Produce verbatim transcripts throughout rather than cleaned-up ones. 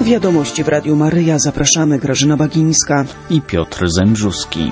Wiadomości w Radiu Maryja. Zapraszamy, Grażyna Bagińska i Piotr Zembrzuski.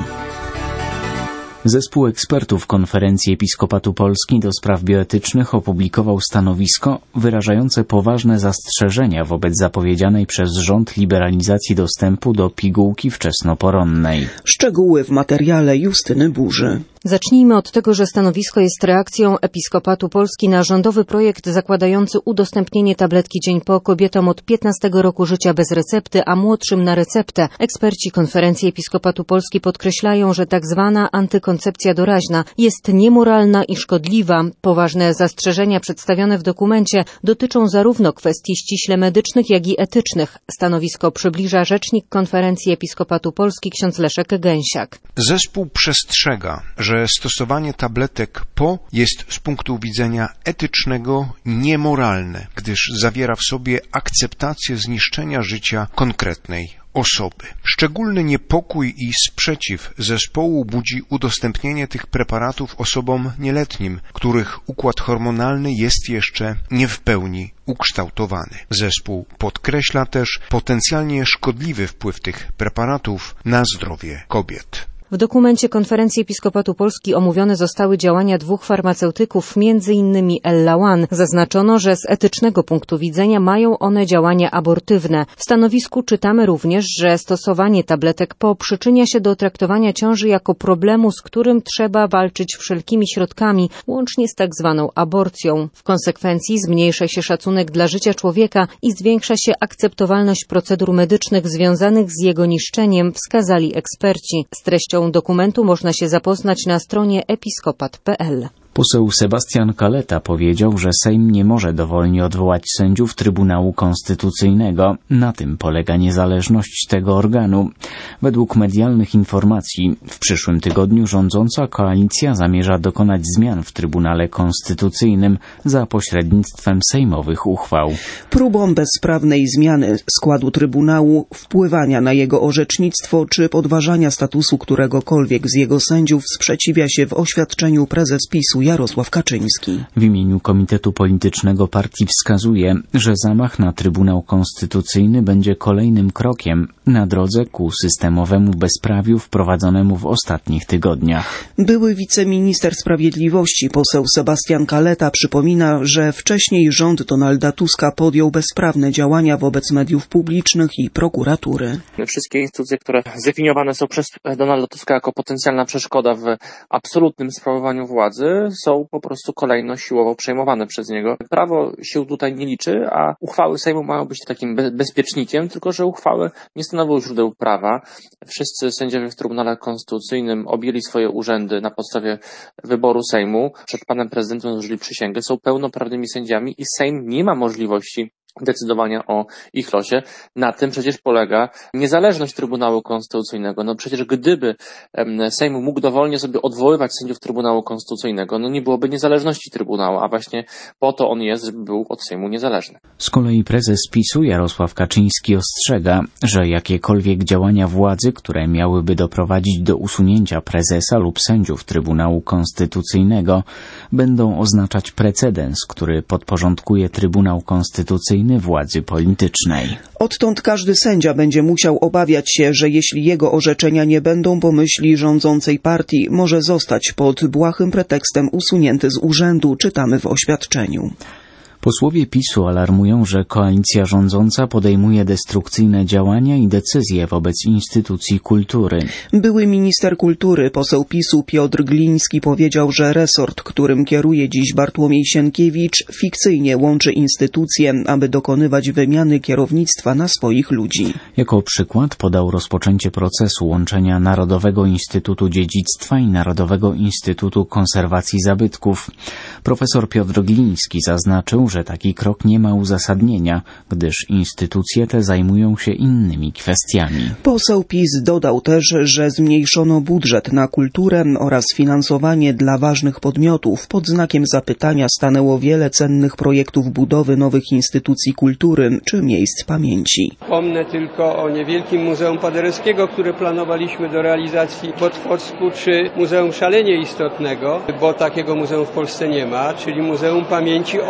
Zespół ekspertów Konferencji Episkopatu Polski do spraw bioetycznych opublikował stanowisko wyrażające poważne zastrzeżenia wobec zapowiedzianej przez rząd liberalizacji dostępu do pigułki wczesnoporonnej. Szczegóły w materiale Justyny Burzy. Zacznijmy od tego, że stanowisko jest reakcją Episkopatu Polski na rządowy projekt zakładający udostępnienie tabletki dzień po kobietom od piętnastego roku życia bez recepty, a młodszym na receptę. Eksperci Konferencji Episkopatu Polski podkreślają, że tak zwana antykoncepcja doraźna jest niemoralna i szkodliwa. Poważne zastrzeżenia przedstawione w dokumencie dotyczą zarówno kwestii ściśle medycznych, jak i etycznych. Stanowisko przybliża rzecznik Konferencji Episkopatu Polski ksiądz Leszek Gęsiak. Zespół przestrzega, że że stosowanie tabletek P O jest z punktu widzenia etycznego niemoralne, gdyż zawiera w sobie akceptację zniszczenia życia konkretnej osoby. Szczególny niepokój i sprzeciw zespołu budzi udostępnienie tych preparatów osobom nieletnim, których układ hormonalny jest jeszcze nie w pełni ukształtowany. Zespół podkreśla też potencjalnie szkodliwy wpływ tych preparatów na zdrowie kobiet. W dokumencie Konferencji Episkopatu Polski omówione zostały działania dwóch farmaceutyków, między innymi Ellawan. Zaznaczono, że z etycznego punktu widzenia mają one działania abortywne. W stanowisku czytamy również, że stosowanie tabletek P O przyczynia się do traktowania ciąży jako problemu, z którym trzeba walczyć wszelkimi środkami, łącznie z tak zwaną aborcją. W konsekwencji zmniejsza się szacunek dla życia człowieka i zwiększa się akceptowalność procedur medycznych związanych z jego niszczeniem, wskazali eksperci. Z treścią dokumentu można się zapoznać na stronie episkopat kropka p l. Poseł Sebastian Kaleta powiedział, że Sejm nie może dowolnie odwołać sędziów Trybunału Konstytucyjnego. Na tym polega niezależność tego organu. Według medialnych informacji w przyszłym tygodniu rządząca koalicja zamierza dokonać zmian w Trybunale Konstytucyjnym za pośrednictwem sejmowych uchwał. Próbą bezprawnej zmiany składu Trybunału, wpływania na jego orzecznictwo czy podważania statusu któregokolwiek z jego sędziów sprzeciwia się w oświadczeniu prezes PiS-u Jarosław Kaczyński. W imieniu Komitetu Politycznego partii wskazuje, że zamach na Trybunał Konstytucyjny będzie kolejnym krokiem na drodze ku systemowemu bezprawiu wprowadzonemu w ostatnich tygodniach. Były wiceminister sprawiedliwości poseł Sebastian Kaleta przypomina, że wcześniej rząd Donalda Tuska podjął bezprawne działania wobec mediów publicznych i prokuratury. Wszystkie instytucje, które zdefiniowane są przez Donalda Tuska jako potencjalna przeszkoda w absolutnym sprawowaniu władzy, są po prostu kolejno siłowo przejmowane przez niego. Prawo się tutaj nie liczy, a uchwały Sejmu mają być takim bezpiecznikiem, tylko że uchwały nie stanowią źródeł prawa. Wszyscy sędziowie w Trybunale Konstytucyjnym objęli swoje urzędy na podstawie wyboru Sejmu. Przed panem prezydentem złożyli przysięgę, są pełnoprawnymi sędziami i Sejm nie ma możliwości decydowania o ich losie. Na tym przecież polega niezależność Trybunału Konstytucyjnego. No przecież gdyby Sejm mógł dowolnie sobie odwoływać sędziów Trybunału Konstytucyjnego, no nie byłoby niezależności Trybunału, a właśnie po to on jest, żeby był od Sejmu niezależny. Z kolei prezes PiS-u Jarosław Kaczyński ostrzega, że jakiekolwiek działania władzy, które miałyby doprowadzić do usunięcia prezesa lub sędziów Trybunału Konstytucyjnego, będą oznaczać precedens, który podporządkuje Trybunał Konstytucyjny władzy politycznej. Odtąd każdy sędzia będzie musiał obawiać się, że jeśli jego orzeczenia nie będą po myśli rządzącej partii, może zostać pod błahym pretekstem usunięty z urzędu, czytamy w oświadczeniu. Posłowie PiS-u alarmują, że koalicja rządząca podejmuje destrukcyjne działania i decyzje wobec instytucji kultury. Były minister kultury, poseł PiS-u Piotr Gliński powiedział, że resort, którym kieruje dziś Bartłomiej Sienkiewicz, fikcyjnie łączy instytucje, aby dokonywać wymiany kierownictwa na swoich ludzi. Jako przykład podał rozpoczęcie procesu łączenia Narodowego Instytutu Dziedzictwa i Narodowego Instytutu Konserwacji Zabytków. Profesor Piotr Gliński zaznaczył, że taki krok nie ma uzasadnienia, gdyż instytucje te zajmują się innymi kwestiami. Poseł PiS dodał też, że zmniejszono budżet na kulturę oraz finansowanie dla ważnych podmiotów. Pod znakiem zapytania stanęło wiele cennych projektów budowy nowych instytucji kultury czy miejsc pamięci. Wspomnę tylko o niewielkim Muzeum Paderewskiego, które planowaliśmy do realizacji w Otwocku, czy Muzeum Szalenie Istotnego, bo takiego muzeum w Polsce nie ma, czyli Muzeum Pamięci Ofiar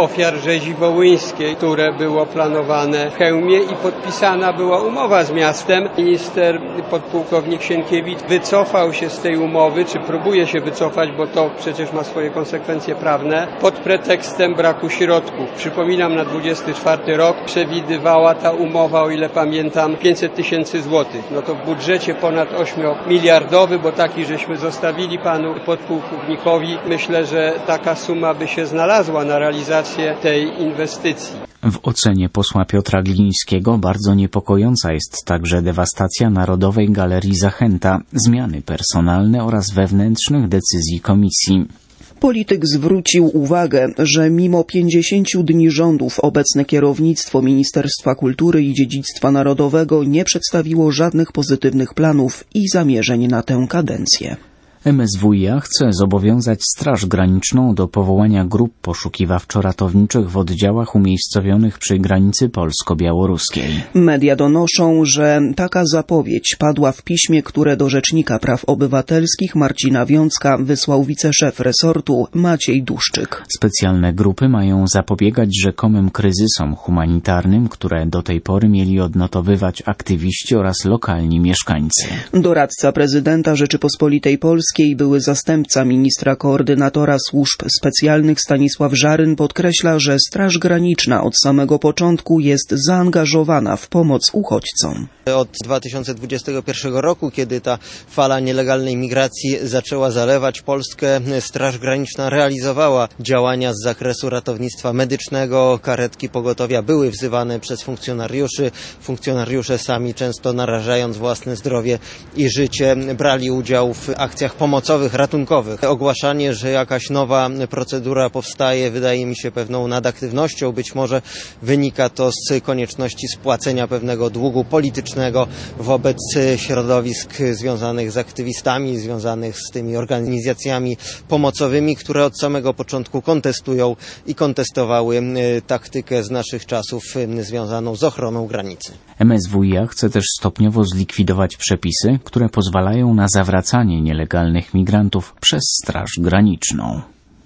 rzezi wołyńskiej, które było planowane w Chełmie i podpisana była umowa z miastem. Minister podpułkownik Sienkiewicz wycofał się z tej umowy, czy próbuje się wycofać, bo to przecież ma swoje konsekwencje prawne, pod pretekstem braku środków. Przypominam, na dwudziesty czwarty rok przewidywała ta umowa, o ile pamiętam, pięćset tysięcy złotych. No to w budżecie ponad ośmiomiliardowy, bo taki żeśmy zostawili panu podpułkownikowi. Myślę, że taka suma by się znalazła na realizację tej inwestycji. W ocenie posła Piotra Glińskiego bardzo niepokojąca jest także dewastacja Narodowej Galerii Zachęta, zmiany personalne oraz wewnętrznych decyzji komisji. Polityk zwrócił uwagę, że mimo pięćdziesięciu dni rządów obecne kierownictwo Ministerstwa Kultury i Dziedzictwa Narodowego nie przedstawiło żadnych pozytywnych planów i zamierzeń na tę kadencję. M S W iA chce zobowiązać Straż Graniczną do powołania grup poszukiwawczo-ratowniczych w oddziałach umiejscowionych przy granicy polsko-białoruskiej. Media donoszą, że taka zapowiedź padła w piśmie, które do Rzecznika Praw Obywatelskich Marcina Wiącka wysłał wiceszef resortu Maciej Duszczyk. Specjalne grupy mają zapobiegać rzekomym kryzysom humanitarnym, które do tej pory mieli odnotowywać aktywiści oraz lokalni mieszkańcy. Doradca prezydenta Rzeczypospolitej Polskiej, były zastępca ministra koordynatora służb specjalnych Stanisław Żaryn podkreśla, że Straż Graniczna od samego początku jest zaangażowana w pomoc uchodźcom. Od dwa tysiące dwudziestego pierwszego roku, kiedy ta fala nielegalnej migracji zaczęła zalewać Polskę, Straż Graniczna realizowała działania z zakresu ratownictwa medycznego. Karetki pogotowia były wzywane przez funkcjonariuszy. Funkcjonariusze sami, często narażając własne zdrowie i życie, brali udział w akcjach pomocowych, ratunkowych. Ogłaszanie, że jakaś nowa procedura powstaje, wydaje mi się pewną nadaktywnością. Być może wynika to z konieczności spłacenia pewnego długu politycznego wobec środowisk związanych z aktywistami, związanych z tymi organizacjami pomocowymi, które od samego początku kontestują i kontestowały taktykę z naszych czasów związaną z ochroną granicy. M S W iA chce też stopniowo zlikwidować przepisy, które pozwalają na zawracanie nielegalnych migrantów przez Straż Graniczną.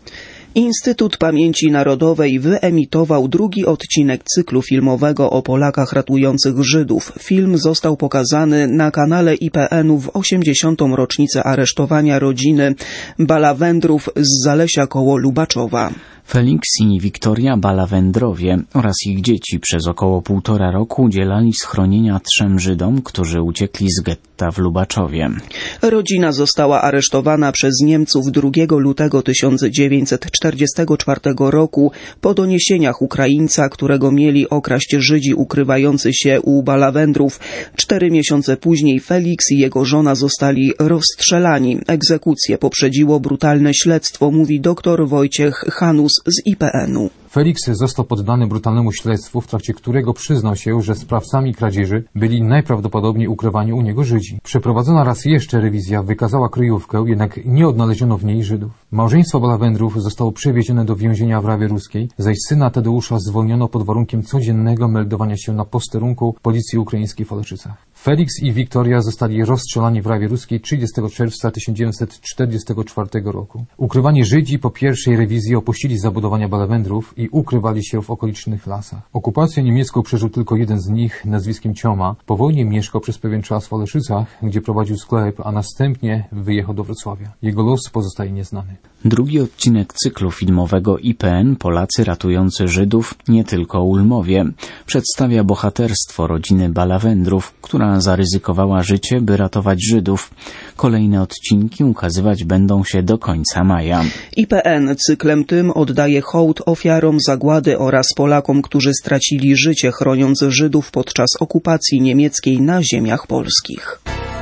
Instytut Pamięci Narodowej wyemitował drugi odcinek cyklu filmowego o Polakach ratujących Żydów. Film został pokazany na kanale I P N u w osiemdziesiątą rocznicę aresztowania rodziny Balawędrów z Zalesia koło Lubaczowa. Felix i Wiktoria Balawędrowie oraz ich dzieci przez około półtora roku udzielali schronienia trzem Żydom, którzy uciekli z getta w Lubaczowie. Rodzina została aresztowana przez Niemców drugiego lutego tysiąc dziewięćset czterdziestego czwartego roku po doniesieniach Ukraińca, którego mieli okraść Żydzi ukrywający się u Balawędrów. Cztery miesiące później Felix i jego żona zostali rozstrzelani. Egzekucję poprzedziło brutalne śledztwo, mówi dr Wojciech Hanus z I P N u. Felix został poddany brutalnemu śledztwu, w trakcie którego przyznał się, że sprawcami kradzieży byli najprawdopodobniej ukrywani u niego Żydzi. Przeprowadzona raz jeszcze rewizja wykazała kryjówkę, jednak nie odnaleziono w niej Żydów. Małżeństwo Balawędrów zostało przewiezione do więzienia w Rawie Ruskiej, zaś syna Tadeusza zwolniono pod warunkiem codziennego meldowania się na posterunku policji ukraińskiej w Oleczycach. Felix i Wiktoria zostali rozstrzelani w Rawie Ruskiej trzydziestego czerwca tysiąc dziewięćset czterdziestego czwartego roku. Ukrywani Żydzi po pierwszej rewizji opuścili zabudowania Balawędrów i ukrywali się w okolicznych lasach. Okupację niemiecką przeżył tylko jeden z nich, nazwiskiem Cioma. Po wojnie mieszkał przez pewien czas w Oleszycach, gdzie prowadził sklep, a następnie wyjechał do Wrocławia. Jego los pozostaje nieznany. Drugi odcinek cyklu filmowego I P N Polacy ratujący Żydów nie tylko Ulmowie przedstawia bohaterstwo rodziny Balawędrów, która zaryzykowała życie, by ratować Żydów. Kolejne odcinki ukazywać będą się do końca maja. I P N cyklem tym oddaje hołd ofiarom zagłady oraz Polakom, którzy stracili życie chroniąc Żydów podczas okupacji niemieckiej na ziemiach polskich.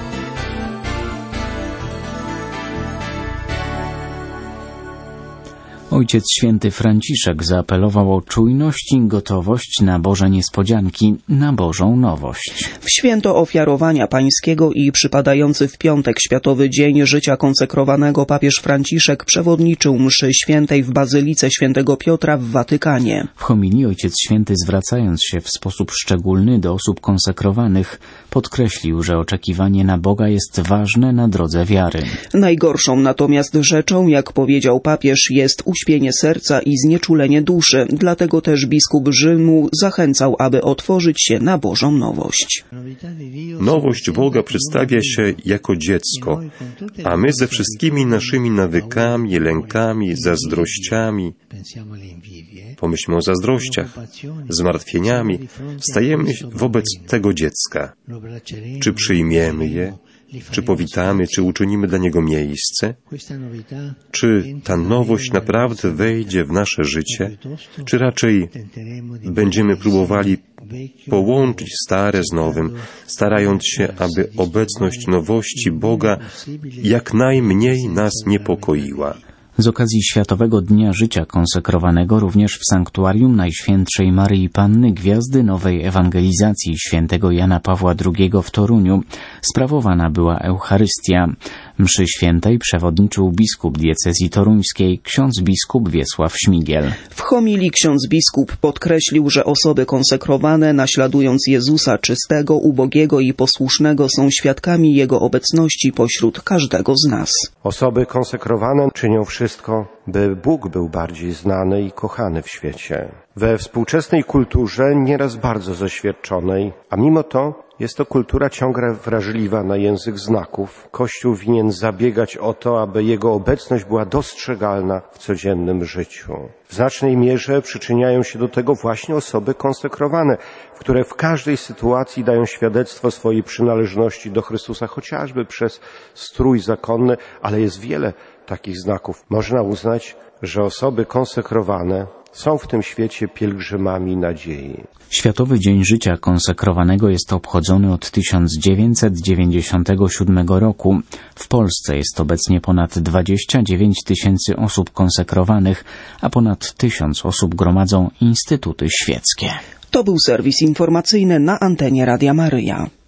Ojciec Święty Franciszek zaapelował o czujność i gotowość na Boże niespodzianki, na Bożą nowość. W święto ofiarowania pańskiego i przypadający w piątek Światowy Dzień Życia konsekrowanego papież Franciszek przewodniczył mszy świętej w Bazylice Świętego Piotra w Watykanie. W homilii Ojciec Święty, zwracając się w sposób szczególny do osób konsekrowanych, podkreślił, że oczekiwanie na Boga jest ważne na drodze wiary. Najgorszą natomiast rzeczą, jak powiedział papież, jest uświęcenie uśpienie serca i znieczulenie duszy. Dlatego też biskup Rzymu zachęcał, aby otworzyć się na Bożą nowość. Nowość Boga przedstawia się jako dziecko, a my ze wszystkimi naszymi nawykami, lękami, zazdrościami, pomyślmy o zazdrościach, zmartwieniami, stajemy wobec tego dziecka. Czy przyjmiemy je? Czy powitamy, czy uczynimy dla niego miejsce? Czy ta nowość naprawdę wejdzie w nasze życie? Czy raczej będziemy próbowali połączyć stare z nowym, starając się, aby obecność nowości Boga jak najmniej nas niepokoiła? Z okazji Światowego Dnia Życia Konsekrowanego również w Sanktuarium Najświętszej Maryi Panny Gwiazdy Nowej Ewangelizacji świętego Jana Pawła drugiego w Toruniu sprawowana była Eucharystia. Mszy świętej przewodniczył biskup diecezji toruńskiej, ksiądz biskup Wiesław Śmigiel. W homilii ksiądz biskup podkreślił, że osoby konsekrowane, naśladując Jezusa czystego, ubogiego i posłusznego, są świadkami Jego obecności pośród każdego z nas. Osoby konsekrowane czynią wszystko, by Bóg był bardziej znany i kochany w świecie. We współczesnej kulturze nieraz bardzo zaświadczonej, a mimo to jest to kultura ciągle wrażliwa na język znaków. Kościół winien zabiegać o to, aby Jego obecność była dostrzegalna w codziennym życiu. W znacznej mierze przyczyniają się do tego właśnie osoby konsekrowane, które w każdej sytuacji dają świadectwo swojej przynależności do Chrystusa, chociażby przez strój zakonny, ale jest wiele takich znaków. Można uznać, że osoby konsekrowane są w tym świecie pielgrzymami nadziei. Światowy Dzień Życia Konsekrowanego jest obchodzony od tysiąc dziewięćset dziewięćdziesiątego siódmego roku. W Polsce jest obecnie ponad dwadzieścia dziewięć tysięcy osób konsekrowanych, a ponad tysiąc osób gromadzą instytuty świeckie. To był serwis informacyjny na antenie Radia Maryja.